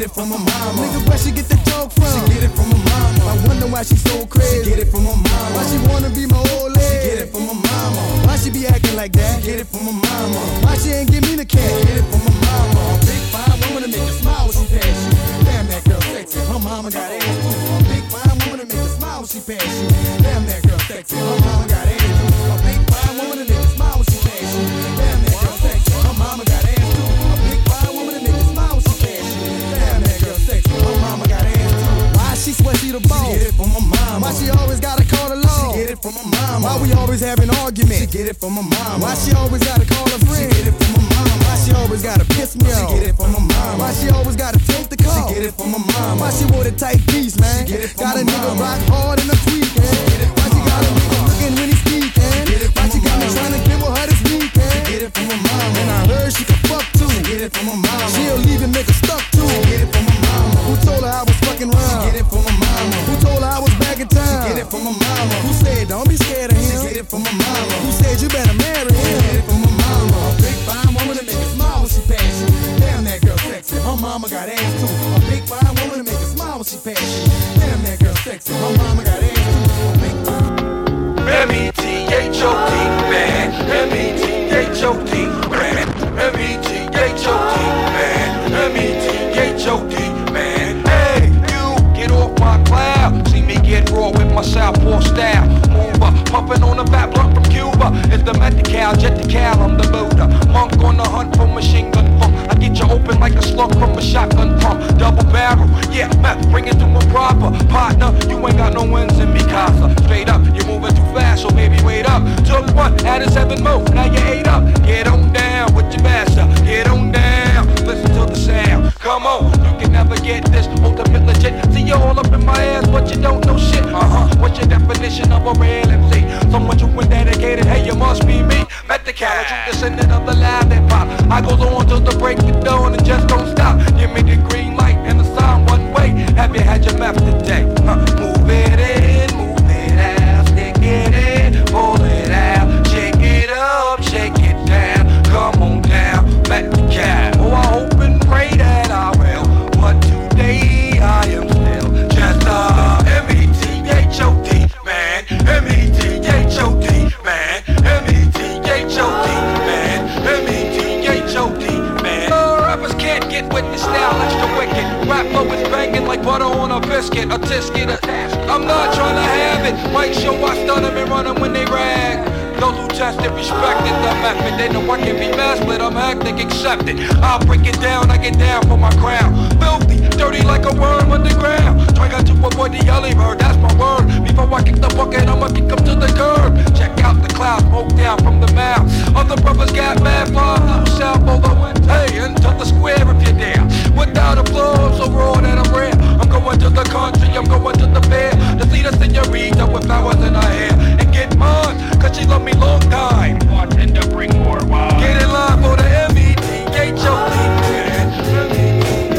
Speaker 2: it from her mama. Nigga, where she get the talk from? She get it from her mama. I wonder why she so crazy. She get it from her mama. Why she wanna be my old lady? She get it from her mama. Why she be acting like that? She get it from her mama. Why she ain't give me the cash? She get it from her mama. A big fine woman to make you smile when she pass you. Damn, that girl sexy. Her mama got ass too. A big fine woman to make you smile when she pass you. Damn, that girl sexy. Her mama got ass too. A big fine woman to make you smile when she pass you. Damn, that girl sexy. Her mama got ass too. A big fine woman to make you smile when she pass you. Damn, that girl sexy. Her mama got ass too. Why she swear she the boss? She get it from her mama. Why she always gotta call her law? She get it from her mama. Why we always having arguments? She get it from her mama. Why she always gotta call her friend? She get it from her mama. Why she always gotta piss me off? She get it from her mama. Why she always gotta take the call? She get it from her mama. Why she wore the tight piece, man? She get it from got a nigga rock hard in the tweaking. Why she got a nigga looking when he speaking? Why she got me trying to get with her this weekend? She get it from her mama. And I heard she could fuck too. She get it from her mama. She'll leave and make her stuck too. She get it from her mama. Who told her I was fucking round? She get it from her mama. Who told her I was back in town? She get it from her mama. Who said don't be scared of him? She get it from her mama. Who said you better marry him? She get it from her mama. A big fine woman to make you smile when she pass you. Damn, that girl sexy. Her mama got ass too. A big fine woman to make you smile when she pass you. Damn, that girl sexy. Her mama got ass too. A big
Speaker 4: M-E-T-H-O-T, man. M-E-T-H-O-T, man. M-E-T-H-O-T, man. M-E-T-H-O-T, man. Hey, you get off my cloud. See me get raw with my southpaw style. Mover, pumping on a fat blunt from Cuba. It's the Medi-Cal, jet the Cal, I'm the Buddha. Monk on the hunt for machine gun funk. I get you open like a slug from a shotgun pump. Double barrel, yeah, man, bring it to a proper partner. You ain't got no wins in me, casa. Straight up, you're moving too fast, so baby wait up. Took one, added 7 more, now you 8 up. Get on down with your master, get on down. Listen to the sound, come on, you can never get this ultimate legit. See you all up in my ass, but you don't know shit. What's your definition of a real MC? Someone true and dedicated, hey, you must be me. Met the cow, true descendant of the live hip hop. I goes on till the break of dawn and just don't stop. Give me the green light and the sign one way. Have you had your meth today? Move it in, move it out, stick it in, pull it out, shake it up, shake it down. Come on down, met the cow. Oh, I hope and pray that I will, but today I am still just M-E-T-H-O-T, man. M-E-T-H-O-T, man. M-E-T-H-O-T, man. M-E-T-H-O-T, man. Rappers can't get with this style extra wicked. Rap flow is banging like butter on a biscuit, a tisket, a task. I'm not trying to have it. Might show I stun them and run them when they rag. Those who test it, respected the method. They know I can be messed with, I'm hectic, accepted. I'll break it down, I get down for my crown. Filthy, dirty like a worm underground. Trying to avoid the early bird, that's my word. Before I kick the bucket, I'ma kick them to the curb. Check out the cloud, smoke down from the mouth. Other brothers got mad fly, loose elbow, hey, into the square if you're there. Without applause, so raw that I'm rare. I'm going to the country, I'm going to the fair. To see the senorita with flowers in her hair. And get mine, cause she love me long time. Bartender, bring more wine. Get in line for the M-E-T-H-O-T, man.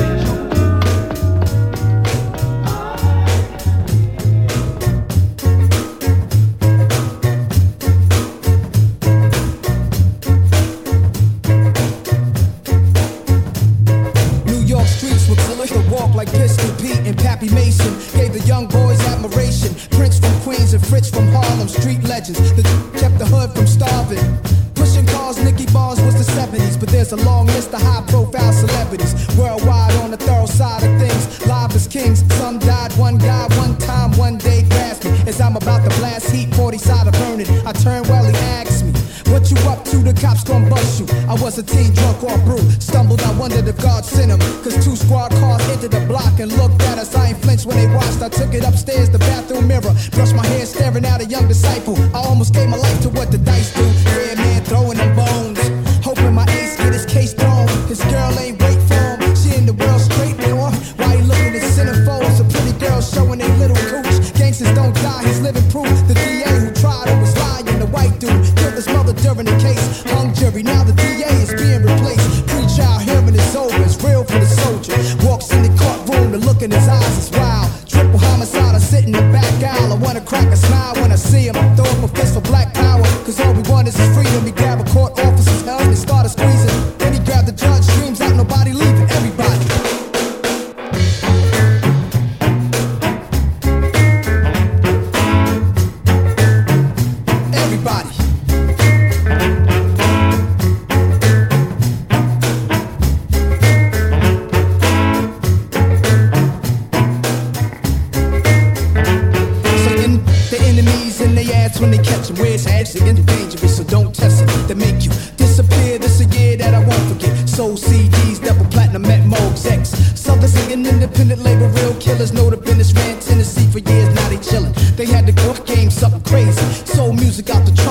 Speaker 6: Like Pistol Pete and Pappy Mason gave the young boys admiration. Prince from Queens and Fritz from Harlem, street legends that kept the hood from starving. Pushing cars, Nicky Barnes was the 70s, but there's a long list of high-profile celebrities worldwide on the thorough side of things. Live as kings, some died. One guy, one time, one day grasped me as I'm about to blast heat. 40 side of burning. I turned well, he asked me, "What you up to? The cops gon' bust you." I was a teen drunk off brew. Stumbled, I wondered if God sent him. Cause 2 squad cars entered the block and looked at us. I ain't flinched when they watched. I took it upstairs, the bathroom mirror. Brushed my hair, staring at a young disciple. I almost gave my life to what the dice do. Red man throwing them bones. Hoping my ace get his case thrown. His girl ain't wait for him. She in the world straight north. Why he looking at centerfolds? A pretty girl showing they little cooch. Gangsters don't die, he's living proof. The DA who tried him was lying. The white dude killed his mother during the case. Hung jury, now the DA is being replaced. Pre-trial hearing is over, it's real for the soldier. Walks in the courtroom, the look in his eyes is wild. Triple homicide, I sit in the back aisle. I wanna crack a smile when I see him. Throw up a fist for black power, cause all we want is his freedom. He grab a court officer's helmet and started squeezing. Then he grabbed the judge, screams out, nobody leaving, everybody.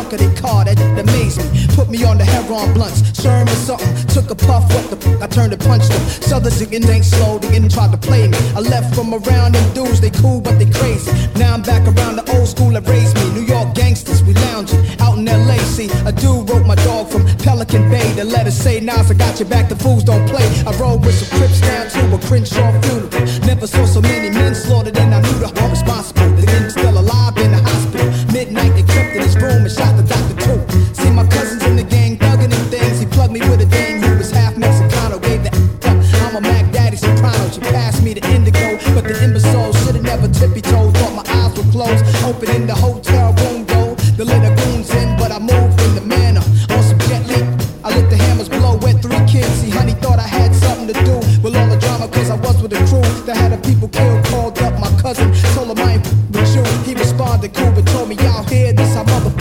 Speaker 6: trunk of their car, that amazed me. Put me on the heroin blunts, Sherm or something. Took a puff, what the I turned and punched them. Southern again ain't slow, they didn't try to play me. I left from around them dudes, they cool but they crazy. Now I'm back around the old school that raised me. New York gangsters, we lounging out in LA. See, a dude wrote my dog from Pelican Bay. The letter say, Nas, I got your back, the fools don't play. I rode with some Crips down to a Crenshaw funeral. Never saw so many men slaughtered and I knew the heart responsible. The men still alive in the hospital. Midnight they crept in his room and shot the doctor too. See my cousins in the gang thugging and things. He plugged me with a dame who was half Mexicano. Gave the I'm a Mac Daddy soprano. She passed me the indigo, but the imbecile should've never tippy toed. Thought my eyes were closed. Open in the hotel room door. The little goons in, but I moved in the manner. On some jet li, I let the hammers blow. Wet 3 kids. See, honey thought I had something to do with all the drama, cause I was with a crew that had a people killed. Called up my cousin, told him I ain't with you. He responded cool, but told me y'all hear this, I mother.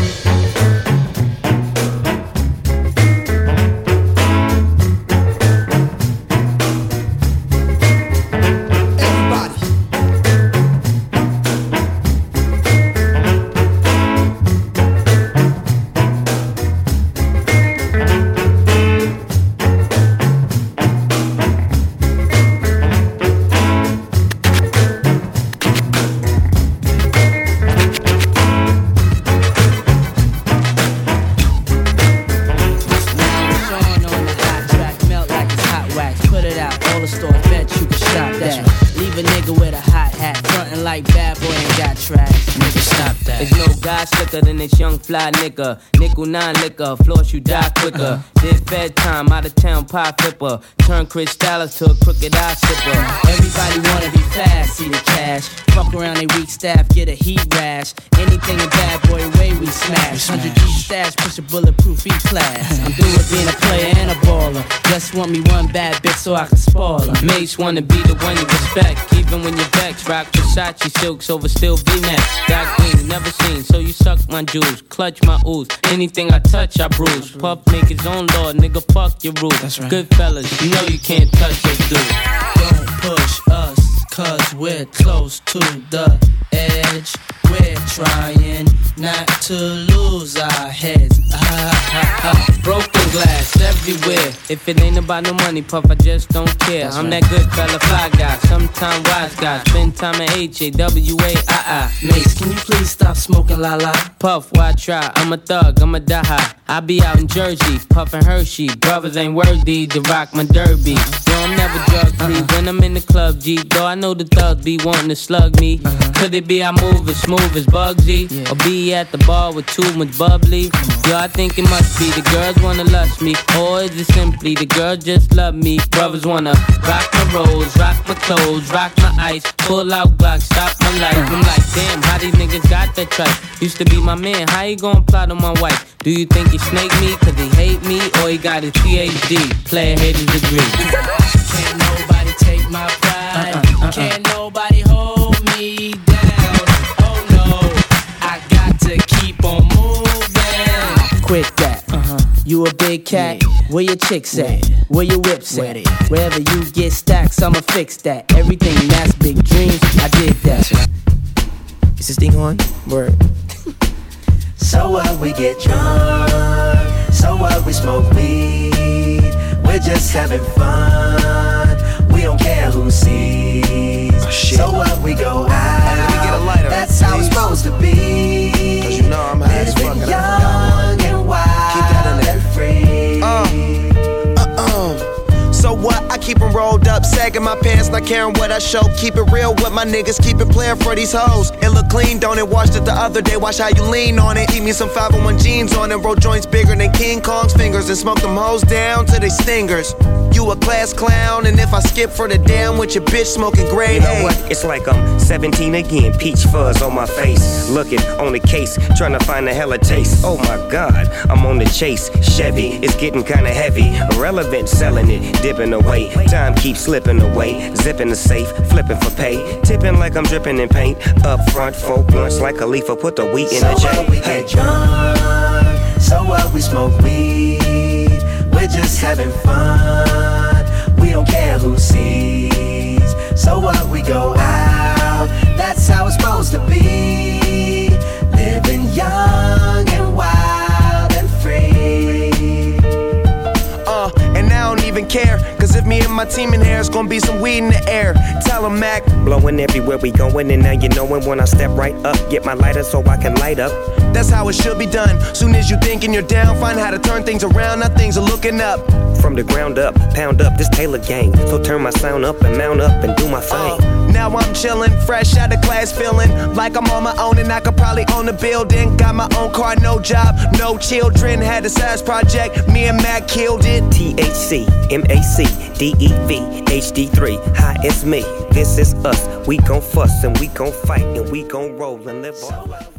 Speaker 22: Slicker than this young fly nigga. Nickel 9 liquor, floss you die quicker. This bedtime, out of town pie flipper. Turn Chris Dallas to a crooked eye sipper. Everybody wanna be fast, see the cash. Fuck around they weak staff, get a heat rash. Anything in bad boy way we smash. 100 G stash, push a bulletproof E-class. I'm through with being a player and a baller. Just want me one bad bitch so I can spoil her. Mates wanna be the one you respect. Even when you're vexed, rock Versace silks over still V-neck. Got green, never seen, so you suck my jewels, clutch my ooze. Anything I touch, I bruise. Puff make his own law, nigga, fuck your rules. That's right. Good fellas, you know you can't touch us, dude.
Speaker 5: Don't push us, cause we're close to the edge. We're trying not to lose our heads.
Speaker 22: Broken glass everywhere. If it ain't about no money, Puff, I just don't care. That's I'm right. That good fella, fly guy, sometime wise guy. Spend time at HAWAII.
Speaker 5: Mace, can you please stop smoking la la?
Speaker 22: Puff, why try? I'm a thug, I'm a die high. I be out in Jersey, puffin' Hershey. Brothers ain't worthy to rock my derby. Yo, I'm never drug free when I'm in the club, G. Though I know the thugs be wanting to slug me. Could it be I move as smooth as Bugsy? Or be at the bar with too much bubbly? Yo, I think it must be the girls wanna lust me. Or is it simply the girls just love me? Brothers wanna rock my rolls, rock my clothes, rock my ice, pull out Glock, stop my life. I'm like, damn, how these niggas got that tripe? Used to be my man, how he gon' plot on my wife? Do you think he snake me cause he hate me? Or he got his PhD, player haters degree?
Speaker 5: Can't nobody take my pride. Can't nobody hold me down. Oh no, I got to keep on moving.
Speaker 22: Quit that. You a big cat? Where your chicks at? Where your whips at? Wherever you get stacks, I'ma fix that. Everything that's big dreams, I did that.
Speaker 7: Is this thing on? Word.
Speaker 8: So what, we get drunk. So what, we smoke weed. We're just having fun. We don't care who sees. So what, we go out. That's how it's supposed to be. Cause you know I'm high as fuck. Living young and wild and free.
Speaker 7: So what? I keep them rolled up, sagging my pants, not caring what I show. Keep it real with my niggas, keep it playing for these hoes. It look clean, don't it? Washed it the other day, watch how you lean on it. Eat me some 501 jeans on it, roll joints bigger than King Kong's fingers, and smoke them hoes down to they stingers. You a class clown, and if I skip for the damn with your bitch smoking grade
Speaker 3: You know what? It's like I'm 17 again, peach fuzz on my face. Looking on the case, trying to find a hella taste. Oh my God, I'm on the chase. Chevy, it's getting kinda heavy. Irrelevant, selling it, dipping away. Time keeps slipping away. Zipping the safe, flipping for pay. Tipping like I'm dripping in paint. Up front, 4 blunts like Khalifa, put the wheat in the J.
Speaker 8: So what, we get drunk. So what, we smoke weed. We're just having fun. We don't care who sees. So what, we go out. That's how it's supposed to be. Living young and wild.
Speaker 7: me and my team in here, it's gonna be some weed in the air. Tell 'em, Mac.
Speaker 3: Blowing everywhere we going, and now you knowin' when I step right up. Get my lighter so I can light up.
Speaker 7: That's how it should be done. Soon as you thinking you're down, find how to turn things around. Now things are looking up.
Speaker 3: From the ground up, pound up this Taylor gang. So turn my sound up and mount up and do my thing.
Speaker 7: Now I'm chillin', fresh out of class, feeling like I'm on my own and I could probably own a building. Got my own car, no job, no children. Had a size project, me and Mac killed it.
Speaker 3: THC, MAC, DEV, HD3, hi, it's me. This is us. We gon' fuss and we gon' fight and we gon' roll and live on.